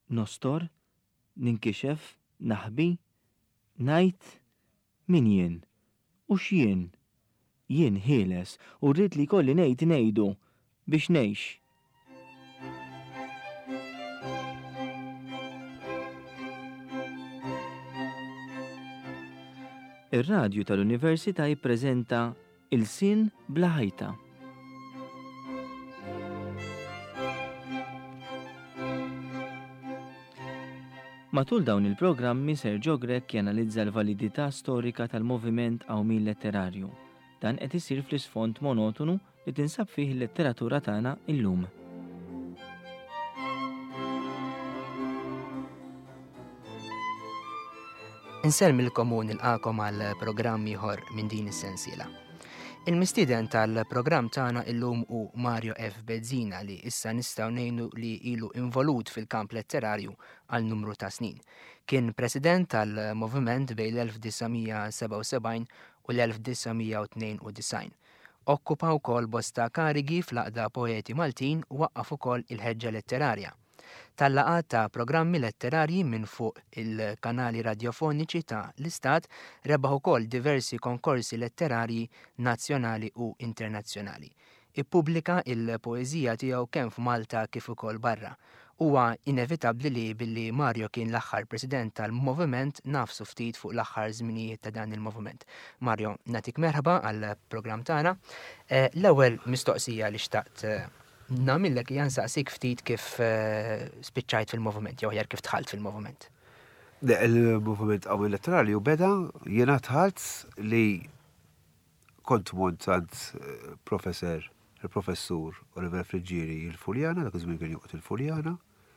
nostor, ninkixef, naħbi, ngħid min jien u x'jien. Jien ħieles u rrid li jkolli ngħidu biex ngħix. Ir-radju tal-Università jippreżenta Il-Sin bla ħajta. Matul dawn il-programmi Sergio Grek janalizza l-validità storika tal-moviment Awmin letterarju. Dan qed isir fl-isfond monotonu li tinsab fih il-letteratura tagħna illum. Inselmilkom u nilqakom għal programm ieħor minn din is-sensiela. Il-mistieden tal-programm tagħna illum hu Mario F. Bezzina li issa nistgħu ngħidu li ilu involut fil-kamp letterarju għal numru ta' snin. Kien president tal-moviment bejn l-1977 u l-1992. Okkupa wkoll bosta karigi fl-aqda poeti Maltin u waqqaf ukoll il-ħeġġa letterarja. Tal-laqgħat ta' programmi letterarji minn fuq il-kanali radiofoniċi ta' l-Istat rebaħ ukoll diversi konkorsi letterarji nazzjonali u internazzjonali. Ippubblika il-poeżija tiegħu kemm f'Malta kif ukoll barra. Huwa inevitabbli li billi Mario kien l-aħħar president tal-moviment nafsu ftit fuq l-aħħar żminijiet ta' dan il-moviment. Mario, natik merħba għall-programm tagħna. L-ewwel mistoqsija li xtaqt namillek jansaqsik ftit kif spiċċajt fil-moviment, jew ħjar kif tħalt fil-moviment. Il-moviment Awmin letterarju beda jiena tħalt li kont montant il-professur Oliver Friġġieri il-Fuljana, dak iż-żmien kien joqgħod il-Fuljana.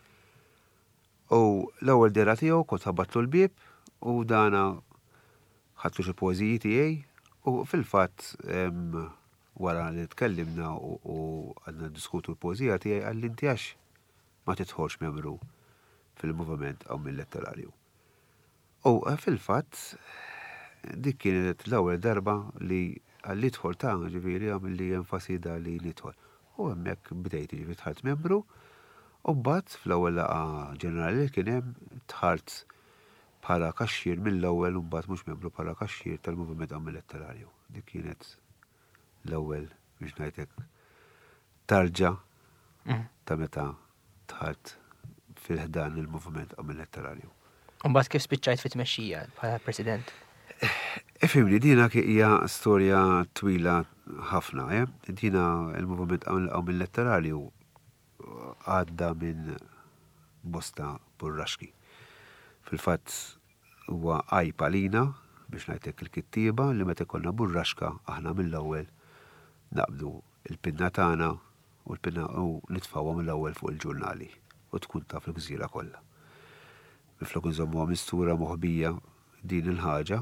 U l-ewwel dera tiegħu kont ħabbatlu l-bieb u dana ħadtu xi poeżiji tiegħi u fil-fatt wara li tkellimna u għadna diskutu l-poezija tiegħi għalli inti għax ma titħolx membru fil-moviment Awmin letterarju. U fil-fatt dik kienet l-ewwel darba li għalli tħol ta' ġifieri għamilli enfasida li nidħol. U hemmhekk bdejt ġifieri tħalt membru u mbagħad fl-ewwel laqgħa ġenerali li kien hemm tħalt bħala kaxxier mill-ewwel u mbagħad mhux membru bħala kaxxier tal-moviment Awmin letterarju. Dik kienet l-ewwel biex ngħidlek tarġa ta' meta tħalt fil-ħdan il-moviment Awmin letterarju. U mbagħad kif spiċċajt fit-tmexxija bħala president? Ifhimni dina hija storja twila ħafna, Dina il-moviment Awmin letterarju għadda minn bosta burraxki. Fil-fatt huwa għajpa lina biex ngħidlek il-kittieba li meta ikollna burraxka aħna mill-ewwel naqbdu il-pinna tagħna u l-pinna u nitfawha mill-ewwel fuq il-ġurnali u tkun taf il-gżira kollha. Miflok nżommuha mistura moħbija din il-ħaġa,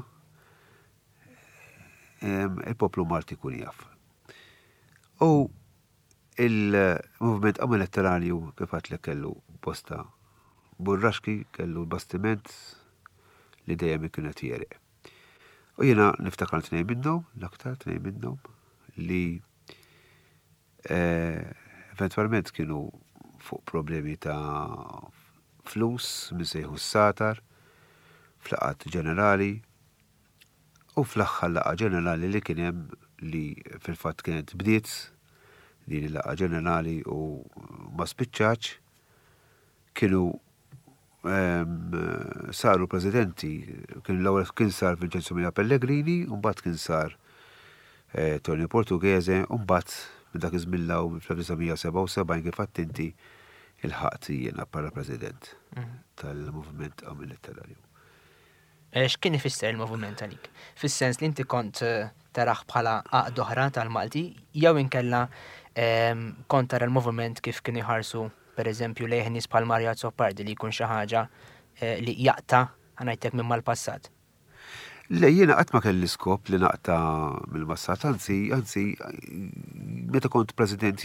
il-poplu Malti jkun jaf. U il-moviment Awmin letterarju kif għadlek kellu bosta burraxki, kellu l-bastiment li dejjem kienet jereq. U jiena niftakar tnejn minnhom, l-aktar tnejn minnhom li eventualment kienu fuq problemi ta' flus minn sejħu s-satar, fl-laqgħat ġenerali u fl-aħħar laqgħa ġenerali li kien hemm li fil-fatt kienet bdiet din il-laqgħa ġenerali u ma spiċċax kienu saru presidenti, kien l-ewwel kien sar Vincenzo Pellegrini u mbagħad kien sar Tony Portuguese u mbagħad minn dak iż-żmien fl-1977 kif għadt inti il-ħaqt jiena bħala president tal-moviment Awmin letterarju. X'kien ifisser il-moviment għalik? Fis-sens li inti kont taraħ bħala għaqd oħra tal-Malti jew inkella kont tara l-moviment kif kien iħarsu pereżempju lejn nies bħal Marja Zoppardi li jkun xi ħaġa li jaqta' ngħidlek minn mal-passat. Le, jiena qatt ma kelli skop li naqta mill-passat, anzi, meta kont president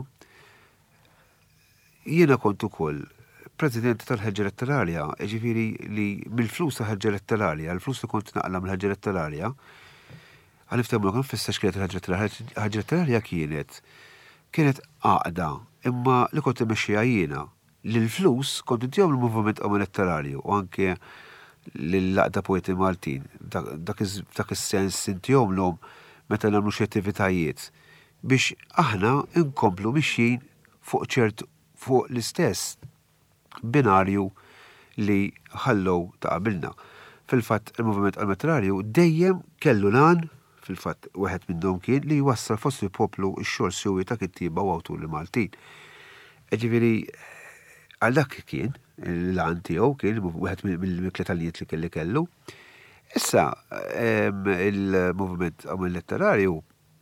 jiena kont ukoll president tal-ħeġġa letterarja, ġifieri li mill-flus tal-ħeġġa letterarja, l-flus li kont naqla mill-ħeġġa letterarja, għaliftemmu kien fissax kienet il-ħeġġa letterarja kienet għaqda, imma li kont imexxija jiena, l-flus kont intihom il-moviment elettorali u anke l-laqda poeti Maltin. Dak is-sens intihom l-hom meta nagħmlu xi attivitajiet biex aħna inkomplu mixjin fuq l-istess binarju li ħallow ta' qabilna. Fil-fatt il-moviment elettorali dejjem kellu lan, fil-fatt wieħed minnhom kien li jwassal fost il-poplu x-xogħol sewwi ta' kittieba u awtur li Maltin. Ġifieri għal dak kien l-għan tiegħu kien wieħed mill-mikletalijiet li kellu. Issa il-moviment elettorali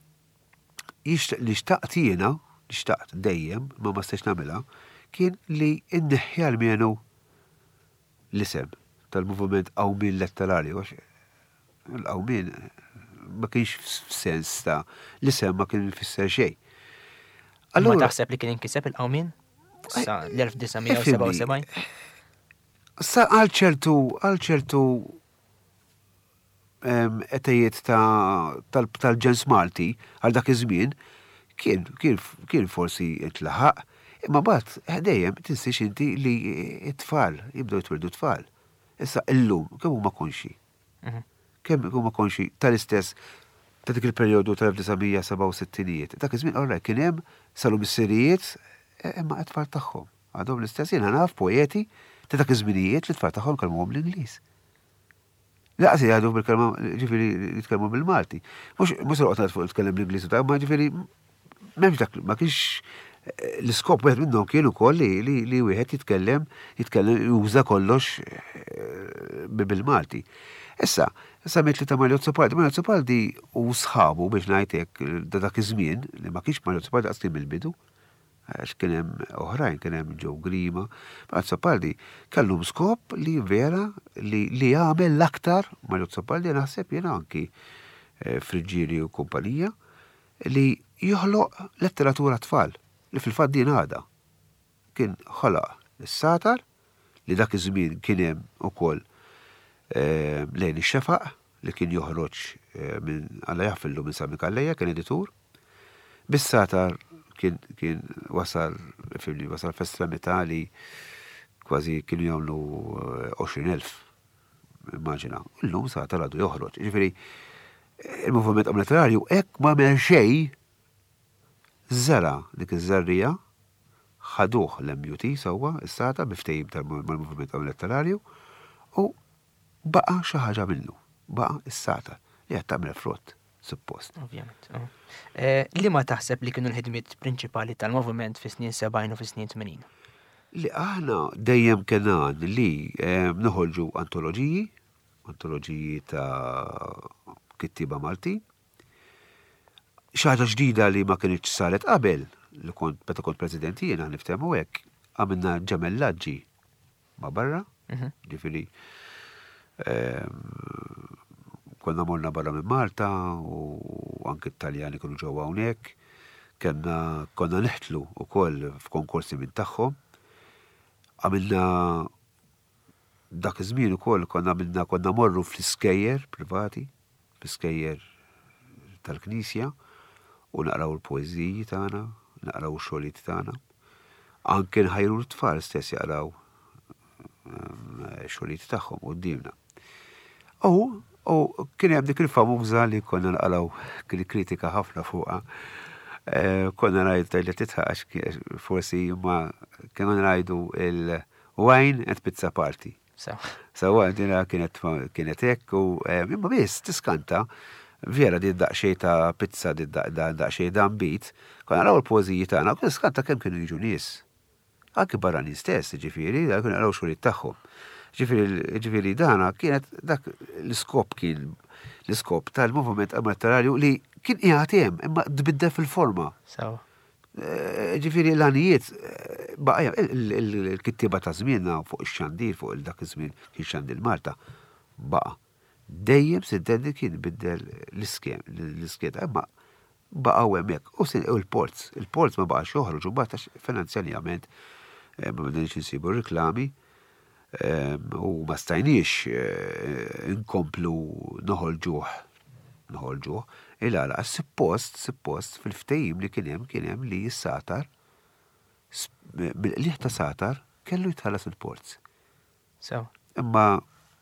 li xtaqt dejjem ma stax nagħmilha kien li inneħħi għal-mienu l-isem tal-moviment qawmien elettorali. L-qawmien ma kienx f'sens ta' l-isem ma kien fisser xejn. Ma taħseb li kien inkiseb il-qawmien? Sa l-1977? Sa għal ċertu etajiet tal-ġens Malti għal dak iż-żmien kien forsi intlaħaq, imma bagħad dejjem tinsiex inti li t-tfal jibdew jitwildu tfal. Issa illum kemm huma konxi. Kemm huma konxi tal-istess ta' dik il-perjodu tal-1967. Dak iż-żmien orra kien hemm salu missirijiet imma t-tfal tagħhom. Għadhom l-istess jiena naf poeti ta' dak iż-żminijiet li t-tfal tagħhom kellhom l-Ingliż. Laqsi għadu bil-kelma ġifieri jitkellmu bil-Malti. Mhux roqgħod fuq jitkellem l-Ingliż ma ġifieri m'hemmx dak ma kienx l-iskop wieħed minnhom kien ukoll li wieħed jitkellem juża kollox bil-Malti. Issa semmejt li ta' Mario Zopaldi u sħabu biex ngħidlek dak iż-żmien li ma kienx Mario Zopaldi qasdim il-bidu, għax kien hemm oħrajn, kien hemm Joe Grima, Mario Zopaldi kellhom skop li vera li jagħmel l-aktar Mario Zopaldi naħseb jiena anki Friġġieri u kumpanija li joħloq letteratura tfal li fil-fatt din għada kien ħolaq is-satar li dak iż-żmien kien hemm ukoll lejn ix-xefaq li kien joħroġ minn Alla jaffillu minn Sami Kalleja kien editur. Bis-satar kien wasal f'estremità li kważi kienu jagħmlu 20,000 immaġina. Illum satar għadu joħroġ. Ġifieri il-moviment elettorali hekk ma m'hemm xejn żara dik iż-żarrija ħaduh l-MUT sewwa is-sata biftehim tal-moviment elettorali u baqa' xi ħaġa minnu. Baqa' is-sata li qed tagħmel frott suppost. Ovvjament. Li ma taħseb li kienu l-ħidmiet prinċipali tal-moviment fis-snin 70 u fis-snin 80? Li aħna dejjem kien li noħolġu antoloġiji ta' kittiba Malti. Xaħġa ġdida li ma kienx saret qabel li meta kont president jiena niftehmu hekk għamilna ġemellaġġi ma' barra, ġifieri konna morna barra minn Malta u anke Taljani kienu ġewwa hawnhekk, konna neħtlu wkoll f'konkorsi minn tagħhom. Għamilna dak iż-żmien ukoll konna morru fl-iskejjer privati, fl-iskejjer tal-Knisja u naqraw il-poeżiji tagħna, naqraw ix-xogħlijiet tagħna. Anke nħajru l-tfal stess jaqraw xogħlijiet tagħhom qudiemna. U kien hemm dik il-famuża li konna naqraw kritika ħafna fuqha. Konna ngħidu li titħaq forsi ma kienu ngħidu il-wine and pizza party. Sawa dina kienet hekk u imma biss tiskanta vera di daqxej ta' pizza di daqxej dambit, konna naraw il-pożiji tagħna, u tiskanta kemm kienu jiġu nies. Anke barrani stess, ġifieri, kienu naraw xogħlijiet tagħhom. Ġifieri dana kienet dak l-iskop tal-moviment elettorali li kien qiegħed hemm imma tbiddel fil-forma. Ġifieri l-għanijiet baqja il-kittiba ta' żmienna fuq ix-xandir fuq dak iż-żmien kien xandir Malta baqa' dejjem siddendi kien biddel l-iskeda imma baqgħu hemmhekk u il-ports ma baqax joħroġu mbagħad finanzjalment ma bdejniex insibu riklami u ma stajniex inkomplu noħolġuh il-għala suppost fil-ftehim li kien hemm li jissatar bil-qliħ ta' satar kellu jitħallas il-ports. So. Imma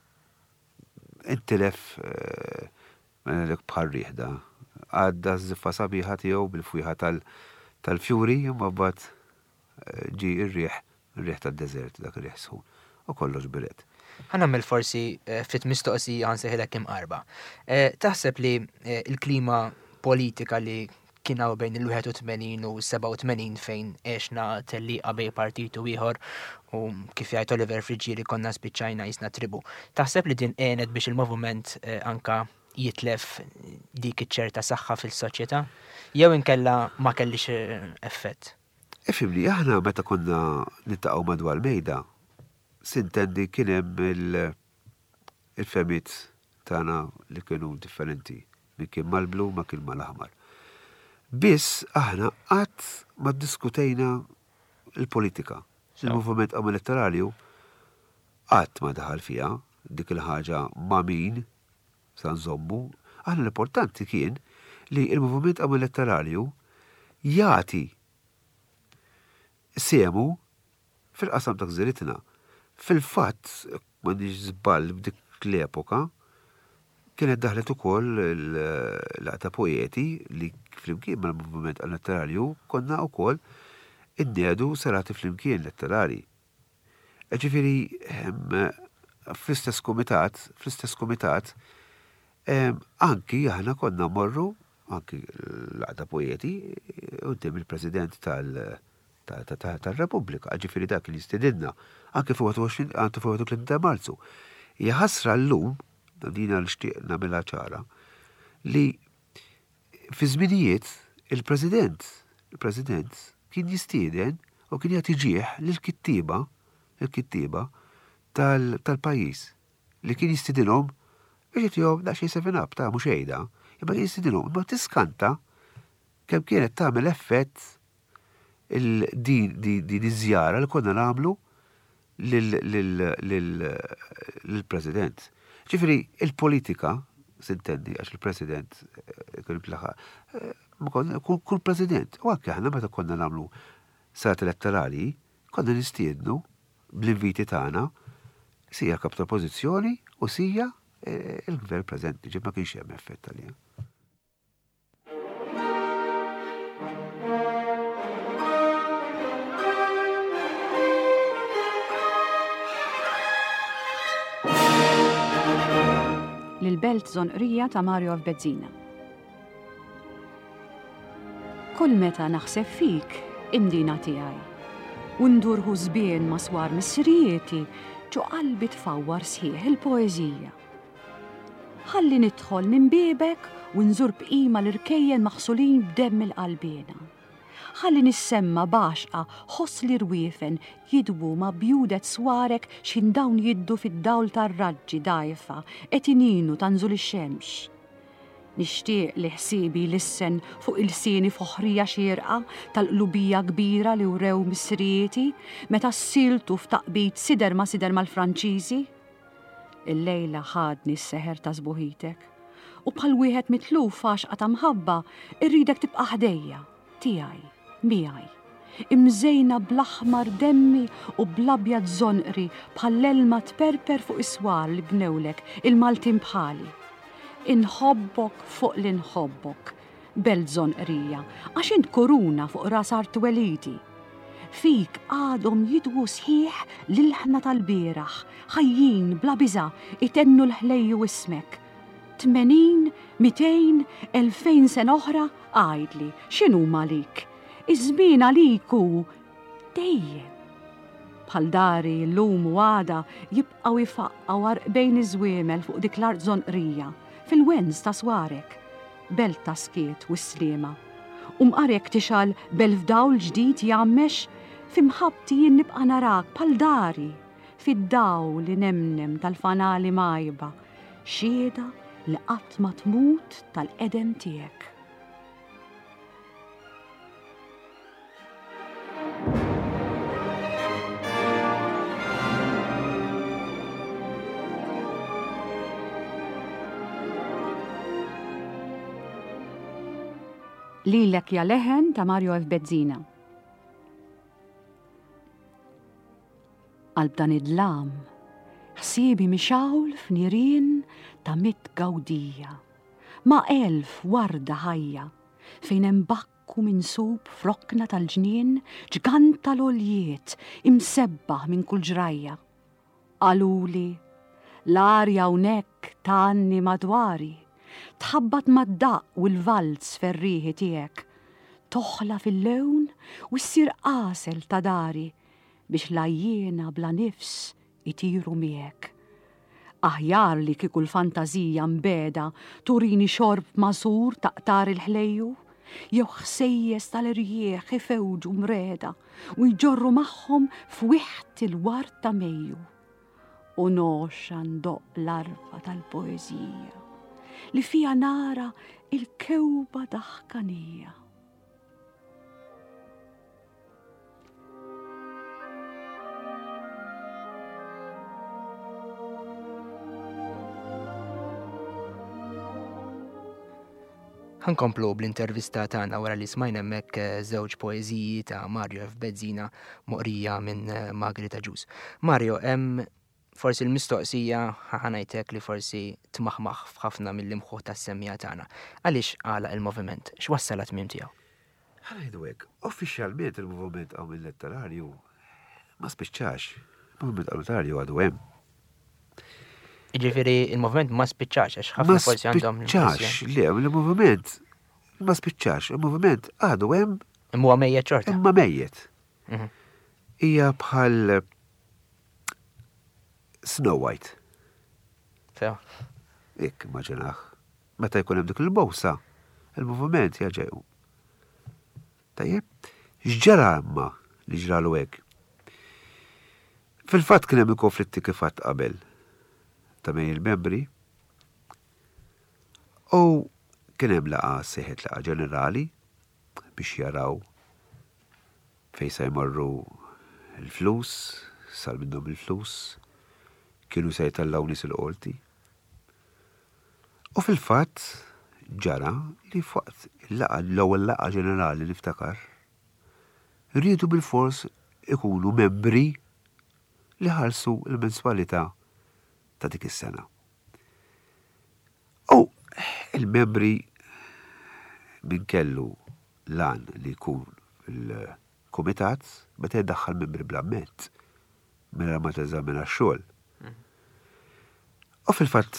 intilef bħal riħda. Għadda ziffa sabiħa tiegħu bil-fwiħa tal-fjuri, imma bad ġi ir-riħ tad-deżert, dak ir-riħ sħun. U kollox biret. Ħanammel forsi ftit mistoqsija ħanseħilek imqarba. Taħseb li il-klima politika li kienaw bejn il-81 u 87 fejn eċna telliqa bej partitu ieħor u kif jgħid Oliver Friġġieri konna spiċċajna jisna tribu. Taħseb li din għenet biex il-moviment anka jitlef dik iċ-ċerta saħħa fil-soċjetà? Jew inkella ma kellix effett? Ifimni, aħna meta konna nittaqgħu madwar mejda, sintendi kien hemm il-femit tagħna li kienu differenti. Min kien mal-blu ma kien mal-aħmar. Biss aħna qatt ma ddiskutejna il-politika. Il-moviment elettoralju qatt ma daħal fiha dik il-ħaġa ma' min sa nżommu. Aħna l-importanti kien li il-moviment elettoralju jagħti semu fil-qasam ta' gżiritna. Fil-fatt, m'għandix żball b'dik l-epoka, kienet daħlet ukoll l-qata poeti li flimkien mal-moviment elettoralju konna ukoll innedu serati flimkien letterari. Ġifieri fl-istess kumitat anki aħna konna morru anki l-qata poeti qudiem il-President tal-Repubblika, ġifieri dak li jistedilna anki fuq 21 ta' Marzu. Hija ħasra llum dina l-xtieq nagħmilha ċara li fi żminijiet il-President kien jistieden u kien jagħti ġieħ lill-kittieba tal-pajjiż li kien jistidinhom biex jagħtihom daqsxejn seven up ta' mhux għejda, imma kien jistidinhom imma tiskanta kemm kienet tagħmel effett din iż-żjara li konna nagħmlu lill-President. Ġifieri il-politika, sintendi, għax il-President kien plaħa, kull President, u anke aħna meta konna nagħmlu sarat elettorali, konna nistiednu bl-inviti tagħna sija kap tal-Oppożizzjoni u sija il-Gvern preżenti, ġib ma kienx hemm effett għalija. L-belt Zonqrija ta' Mario F. Bezzina. Kull meta naħseb fik imdina tiegħi u ndurħu żbien maswar missirijieti ġo qalbi tfawwar sħiħ il-poeżija. Ħalli nidħol minn biebek u nżur bqima l-irkejjen maħsulin b'demm il-qalbina. Ħalli nissemma baxqa ħoss li rwiefen jidwu ma' bjudet swarek xin dawn jiddu fid-dawl tar-raġġi dajfa qed ininu tanżul ix-xemx. Nixtieq li ħsiebi lissen fuq il-sieni f'oħrija xierqa tal-qlubija kbira li wrew missrieti meta ssiltu f'taqbit sider mal-Franċiżi. Il-lejla ħadni s-seħer ta' żbuħitek u bħal wieħed mitluf għaxqa ta' mħabba irridek tibqa' ħdejja tiegħi. Miegħi, imżejna bl-aħmar demmi u bl-abjad zonqri bħall-elma tperper fuq iswar li bnewlek il-Maltin bħali. Inħobbok fuq li nħobbok, belt Zonqrija, għax int kuruna fuq ras art weliti. Fik għadhom jidwu sħiħ l-ħna tal-bieraħ, ħajjin bla biża itennu l-ħlejju ismek. 80, 200, 2000 sena oħra għajdli x'inhu malik. Iż-żmien għaliku dejjem. Bħal dari l-lum u għada jibqgħu jifaqqaw għarqbejn iż-żwiemel fuq dik l-art Zonqrija, fil-wenz ta' swarek, belt ta' skiet u s-sliema. Mqarek tixal bel-fdawl ġdid jammex, fimħabti jien nibqa' narak bħal dari, fid-dawl li nemnem tal-fanali majba, xieda li qatt ma tmut tal-qedem tiegħek. Lilek ja leħen ta' Mario F. Bezzina. Qalb dan id-lam, ħsiebi mixawl f'nirien ta' mit gawdija, ma' 1000 warda ħajja, fejn hemm bakku minsub frokna tal-ġnien ġganta l-oljiet imsebbaħ minn kull ġrajja. Qaluli, l-arja hawnhekk tanni madwari, tħabbat mad-daq u l-valz ferriħi tiegħek, toħla fil-lewn u ssir qasel ta' dari biex lajjiena bla nifs itiru miegħek. Aħjar li kieku l-fantazija mbeda turini xorb masur taqtar il-ħlejju, jew ħsejjes tal-irjieħ ifewġu mreda u jġorru magħhom f'wieħed il-wart ta' Mejju. U noxa ndoq l-arfa tal-poeżija li fija nara il-kewba daħkanija. Ħankomplu bl-intervista tagħna wara li smajna hemmhekk żewġ poeżiji ta' Mario F. Bezzina moqrija minn Margherita Ġus. Mario, forsi l-mistoqsija ħanajtek li forsi tmaħmaħ f'ħafna mill-imħuħ tas-semmija tagħna. Għaliex għala il-moviment? X'wassalat minn tiegħu? Ħanajdu hekk, uffiċjalment il-moviment għaw mill-letterarju ma spiċċax. Il-moviment għaw letterarju għadu hemm. Ġifieri il-moviment ma spiċċax għax ħafna forsi għandhom l-impressjoni. Le, il-moviment ma spiċċax, il-moviment għadu hemm. Imma mejjed ċorta. Imma mejjed. Hija bħal Snow White. Ik immaġinaħ. Meta jkun hemm dik il-bowsa, il-moviment jaġew. Tajjeb, x'ġara imma li ġralu hekk. Fil-fatt kien hemm il-konflitti kif qatt qabel ta' bejn il-membri u kien hemm laqa seħet laqa ġenerali biex jaraw fejn se jmorru l-flus, sal minnhom il-flus, kienu se jtellgħu nies il-qorti. U fil-fatt ġara li fuq l-ewwel laqa ġenerali niftakar rridu bil-fors ikunu membri li ħarsu l-menswalità ta' dik is-sena. U il-membri min kellu lan li jkun fil-kumitat meta jiddaħħal membri bl-amment minn ma teżamina x-xogħol. U fil-fatt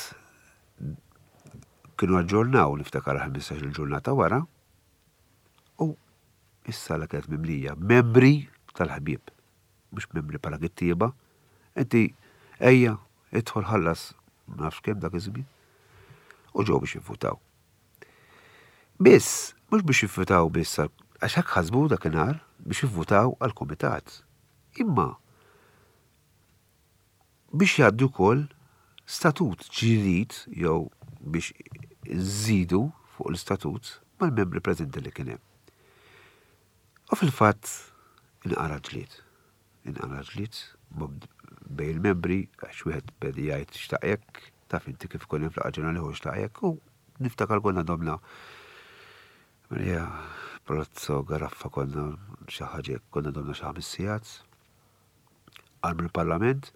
kienu aġġornaw niftakar 15 il-ġurnata wara u issa la kienet mimlija membri tal-ħbieb, mhux membri bħala kittieba, inti ejja idħol ħallas nafx kemm dak iż-żmien u ġew biex jivvutaw. Biss, mhux biex jivvutaw biss għax hekk ħasbu dakinhar biex jivvutaw għall-kumitat. Imma biex jgħaddu wkoll statut ġdid jew biex iżidu fuq l-istatut mal-membri preżenti li kien hemm. U fil-fatt inqara ġlied bej il-membri għax wieħed bedi jgħid xtaqek, taf inti kif kien hemm fl-laqgħa ġenerali hu xtaqek u niftakar konna domna Marija Prozzo Garaffa konna xi ħaġa konna domna xi 5 sigħat għal mill-Parlament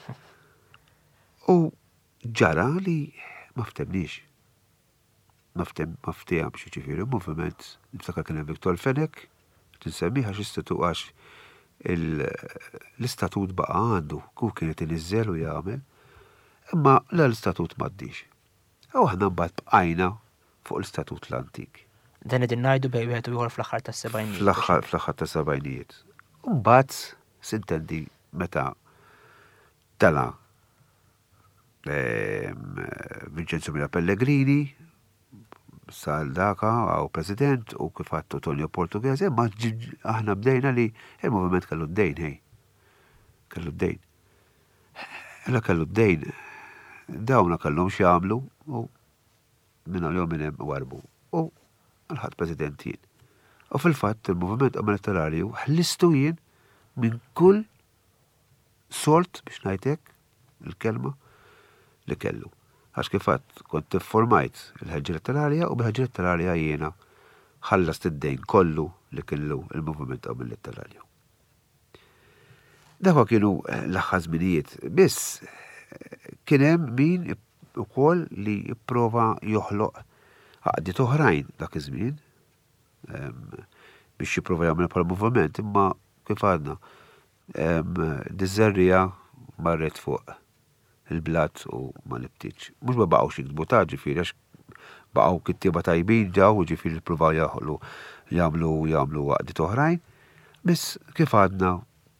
u ġara li ma ftemniex. Ma fteham xi ġifieri moviment niftakar kien hemm Viktor Fenek tinsemmiha x'istitut għax l-istatut baqa għandu ku kienet iniżżel u jagħmel, imma l-istatut m'għaddix. U aħna mbagħad bqajna fuq l-istatut l-antik. Dan qegħdin ngħidu bejn wieħed u ieħor fl-aħħar tas-sebgħinijiet. Fl-aħħar tas-sebgħinijiet. U mbagħad sintendi meta tela Vincenzo Mira Pellegrini sal daka għaw president u kif għattu Tonio Portuguese, ma aħna bdejna li il-moviment kellu d-dejn, kellu d-dejn. Illa kellu d-dejn, dawna kellhom x'jagħmlu u minna l-jom minn hemm warbu. U għal-ħadd president jien. U fil-fatt il-moviment elettorali ħlistu jien minn kull sort biex ngħidlek il-kelma li kellu. Għax kifat kont formajt il-ħeġġa letterarja u bil-ħeġġa letterarja jiena ħallas id-dejn kollu li kellu il-moviment għaw mill-letterarja. Dakwa kienu l-aħħar żminijiet, biss kien hemm min ukoll li jipprova joħloq għaqdiet oħrajn dak iż-żmien biex jipprova jagħmel bħala moviment, imma kif għadna diżerrija marret fuq il-blat u ma nibtitx. Mhux ma baqgħux jiktbu ġifieri għax baqgħu kittieba tajbin ġew ġifieri jippruvaw jagħmlu għaqdiet oħrajn, biss kif għadna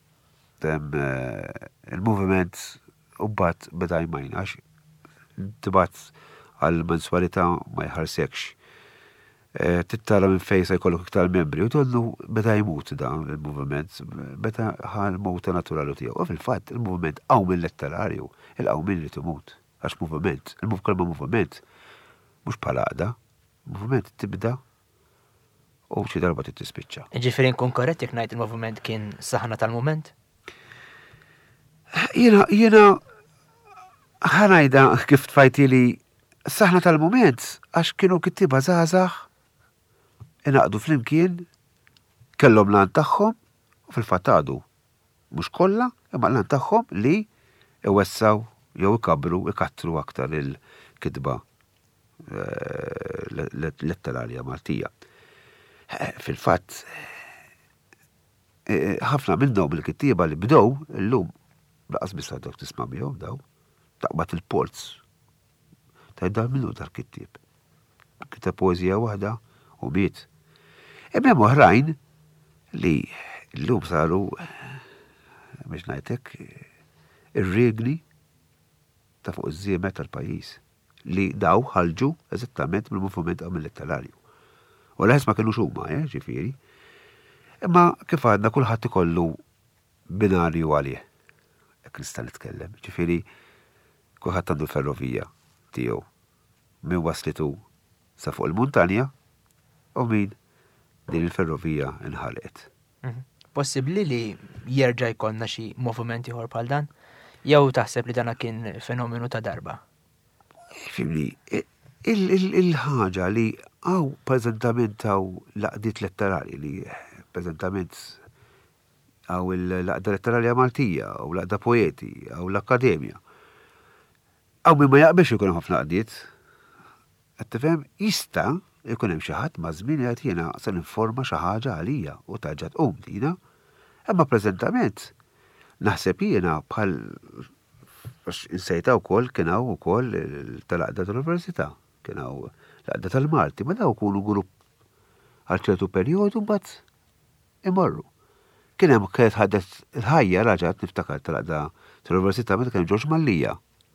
il-moviment u bat beda jmajn għax tibat għal-mensualità ma jħarsekx. Tittara minn fejsa jkollok iktar membri u tollu beda jmut dan il-moviment, beda ħal mowta naturali tiegħu. U fil-fatt il-moviment qawmin letterarju, il-qawmin li timut. Għax moviment, il-kalma moviment, mhux bħala għaqda, moviment tibda u xi darba tispiċċa. Ġifieri nkun korrett jekk ngħid il-moviment kien saħna tal-mument? Jiena ħanajda kif tfajti li saħna tal-moment għax kienu kittiba żgħażagħ inaqdu flimkien kellhom lan tagħhom u fil-fatt għadu mhux kollha imma lan tagħhom li iwessaw jew ikattru aktar il-kitba letterarja Maltija. Fil-fatt ħafna minnhom il-kittieba li bdew illum laqas biss għadok tisma' miegħu daw taqbad il-polz. Tajda minnu dar-kittieb. Kitab poezija waħda u miet. Hemm oħrajn li llum saru biex ngħidlek ir-regli ta' fuq iż-żiemel tal-pajjiż li daw ħalġu eżattament mill-moviment għamil letterarju. U l-ħes ma kienux huma, ġifieri. Imma kif għadna kulħadd ikollu binarju għalih. Jekk nista' nitkellem. Ġifieri kulħadd għandu l-ferrovija tiegħu. Min waslitu sa fuq il-muntanja u min din il-ferrovija inħalqet. Possibbli li jerġa' jkollna xi movimenti ieħor bħal dan? Jew taħseb li dana kien fenomenu ta' darba? Fimni, il-ħaġa li għaw preżentament għaw laqdiet letterali li preżentament għaw il-laqda letterarja Maltija, għaw laqda poeti, għaw l-Akkademja. Għaw minn ma jaqbex ikun ħafna qdiet, għattifem, jista jkun hemm xi ħadd ma' żmien qed jiena se ninforma xi ħaġa għalija u taġġa tqum dina, imma preżentament naħseb jiena bħal insejta wkoll kien hawn ukoll tal-laqda tal-Università, kien hawn laqda tal-Malti, ma daw kunu grupp għal ċertu perjodu mbagħad imorru. Kien hemm kienet ħadet il-ħajja raġat niftakar tal-laqda tal-Università meta kien Ġorġ Mallija.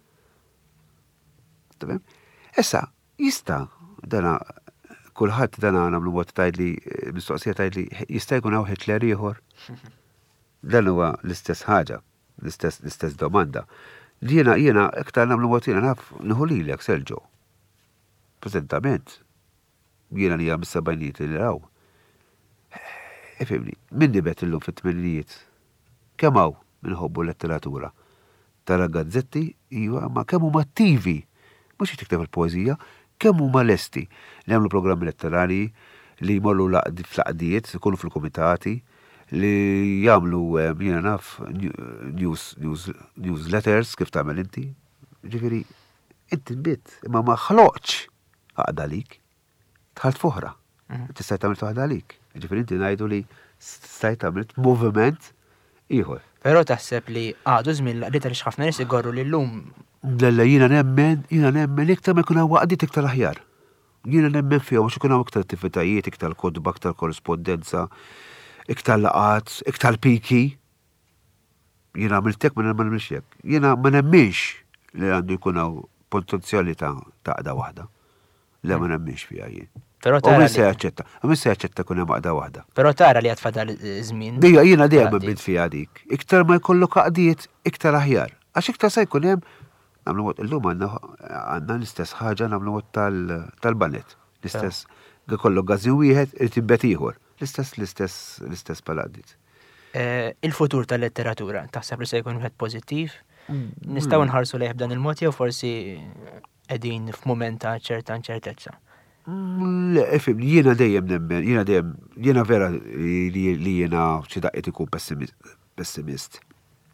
Tamam? Issa, jista' dana kulħadd dana nagħmlu mod tgħidli mistoqsija tgħidli jista' jkun hawn Hitler ieħor. Dan huwa l-istess ħaġa, l-istess domanda. Jiena iktar nagħmlu mod jiena naf nieħu lilek Sergio. Preżentament jiena li hemm is-sebgħinijiet li raw. Ifhimni, min nibet illum fit-tmenijiet? Kemm hawn minħobbu letteratura? Tara gazzetti, iva, ma kemm huma attivi, mhux jitktab il-poeżija, kemm huma lesti li jagħmlu programmi letterari, li jmorru fl-laqdiet, ikunu fil-kumitati, li jagħmlu jiena naf newsletters kif tagħmel inti. Ġifieri, inti nbiet, imma ma ħloqx għaqda lik, tħalt foħra. Tista' tagħmel waħda lik. Ġifieri inti ngħidu li stajt tagħmel moviment ieħor. Però taħseb li għadu żmien laqdiet għaliex ħafna nies igorru li llum. Lella jiena nemmen iktar ma jkun hawn waqdiet iktar aħjar. Jiena nemmen fihom għax ikun hawn iktar attivitajiet, iktar kodba, iktar korrespondenza, iktar laqat, iktar piki. Jiena għamiltek ma nemmilx hekk. Jiena ma nemminx li għandu jkun hawn potenzjali ta' għaqda waħda. Le ma nemminx fiha jien. Però tara li se jaċċetta kun hemm għaqda waħda. Però tara li għatfadal żmien. Dejja jiena dejjem minn fiha dik. Iktar ma jkollok għaqdiet, iktar aħjar. Għax iktar se jkun hemm nagħmlu mod illum għandna l-istess ħaġa nagħmlu mod tal-banet. L-istess kollok gażin wieħed irid ibbet ieħor. L-istess paladit. Il-futur tal-letteratura, taħseb li se jkun wieħed pożittiv? Nistgħu nħarsu lejh b'dan il-mod jew forsi qegħdin f'mument ta' ċerta inċertezza? Le, jiena dejjem nemmen, jiena vera li jiena xi daqqiet ikun pessimist.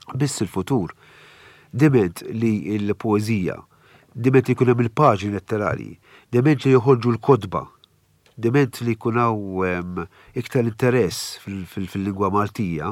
biss il-futur. Diment li l-poezija, diment li kunem il-paġi letterali, diment li joħorġu l-kodba, diment li kunaw iktar interess fil-lingwa Maltija,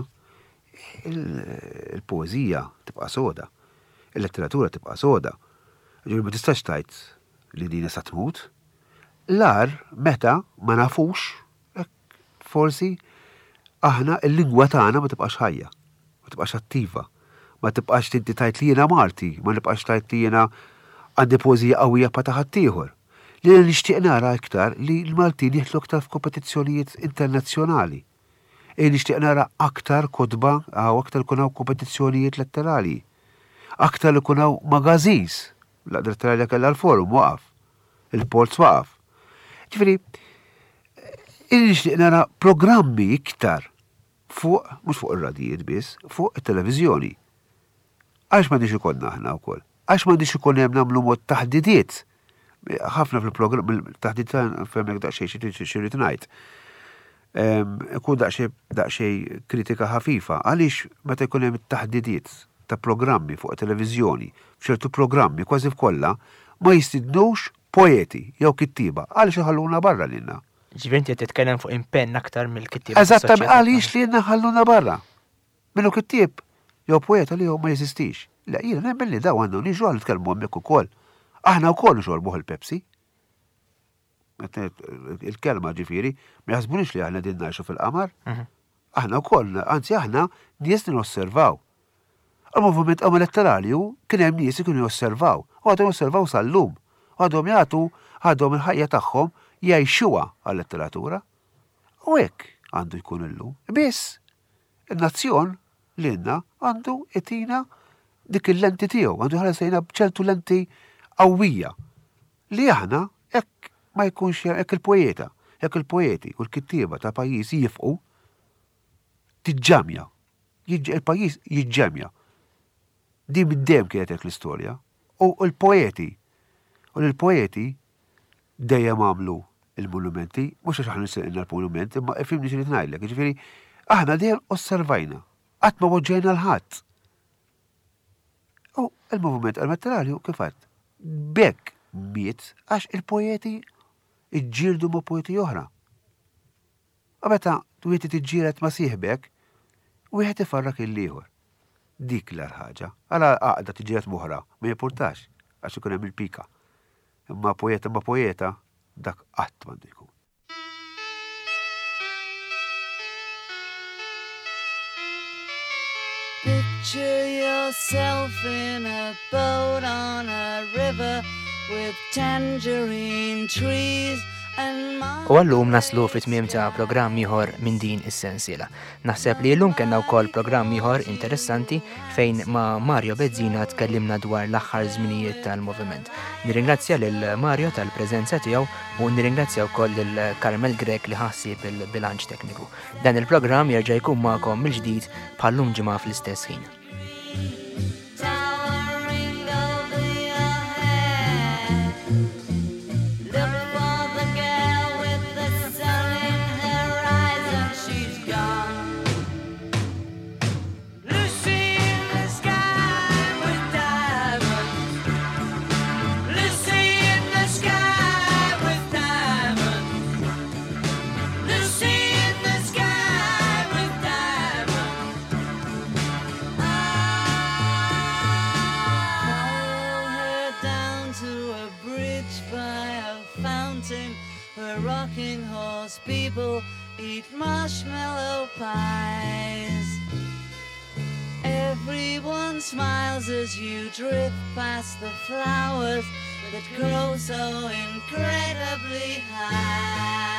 il-poezija tibqa' soda, il-letteratura tibqa' soda. Ġuri ma tistax tajt li dina sa tmut. L-ar meta ma nafux, forsi aħna il-lingwa tagħna ma tibqax ħajja, ma tibqax attiva, ma tibqax tinti tajt li jiena Malti, ma nibqax tajt li jiena għandi poezija qawwija pa taħat ieħor. Li nixtieq nara iktar li l-Maltin jieħdlu aktar f'kompetizzjonijiet internazzjonali. Nixtieq nara aktar kodba għaw aktar kunaw kompetizzjonijiet letterali. Aktar li kunaw magazins. L-letterali kellha l-forum waqaf. Il-Ports waqaf. Ġifieri, nixtieq nara programmi iktar fuq, mhux fuq ir-radijiet biss, fuq it-televiżjoni. Għax m'għandix ikollna aħna wkoll. Għax m'għandix ikun hemm nagħmlu mod taħdidiet. ħafna fil-programm il-taħdid femmek daqsxejn xirrid ngħid. Ikun daqsxejn kritika ħafifa. Għaliex meta jkun hemm it-taħdidiet ta' programmi fuq televiżjoni, f'ċertu programmi kważi f'kollha ma jistidnux poeti jew kittiba. Għaliex iħalluna barra lilna. Ġifieri titkellem fuq impenn aktar mill-kittieb. Eżattament għaliex li jenna ħalluna barra. Minnu kittieb jew poeta li ma jeżistix. La jiena nemmen li daw għandu niġu għal tkellmu hemmhekk ukoll. Aħna wkoll nixorbuh il-Pepsi. Il-kelma ġifieri ma jaħsbunix li aħna din ngħixu fil-qamar. Aħna wkoll, anzi aħna nies nosservaw. Il-moviment elettorali kien hemm nies kienu josservaw. Għadhom josservaw sal-lum. Għadhom jagħtu għadhom il-ħajja tagħhom jgħixuha għal-letteratura. U hekk għandu jkun illum. Biss in-nazzjon lilna għandu itina dik il-lenti tiegħu, għandu ħarsejna b'ċertu lenti qawwija. Li aħna hekk ma jkunx hekk il-poeta, hekk il-poeti u l-kittieba ta' pajjiż jifqu tiġġamja. Il-pajjiż jiġġemja. Di mid-dem kienet hekk l-istorja. U l-poeti dejjem għamlu il-monumenti, mhux għax aħna nisilqilna l-monumenti, imma fimni xi ngħidlek. Ġifieri aħna dejjem osservajna, qatt ma woġġejna l-ħadd. U il-moviment elettorali kif għadd bekk miet għax il-poeti iġġieldu ma' poeti oħra. U meta wieħed tiġġieled ma' sieħbek, wieħed ifarrak il-ieħor. Dik l-ħaġa. Għala għaqda tiġġieled moħra, ma jimpurtax għax ikun hemm il-pika. Imma poeta dak qatt m'għandu jkun. Picture yourself in a boat on a river with tangerine trees and U għallum naslu fit-tmiem ta' programm ieħor minn din is-sensiela. Naħseb li llum kellna wkoll programm ieħor interessanti fejn ma' Mario Bezzina tkellimna dwar l-aħħar żminijiet tal-moviment. Nirringrazzja lil Mario tal-preżenza tiegħu u nirringrazzja wkoll lil Karmel Grek li ħassib il-bilanċ tekniku. Dan il-programm jerġa' jkun magħkom mill-ġdid bħallum ġimgħa fl-istess ħin. Rocking horse people eat marshmallow pies. Everyone smiles as you drift past the flowers that grow so incredibly high.